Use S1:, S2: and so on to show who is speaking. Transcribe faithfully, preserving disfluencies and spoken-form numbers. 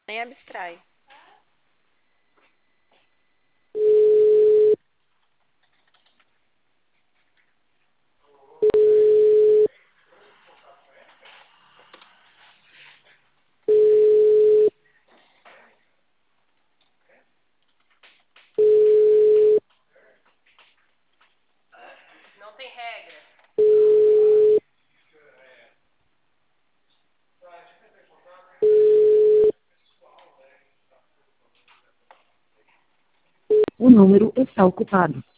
S1: Nem abstrai. Não tem regra.
S2: O número está ocupado.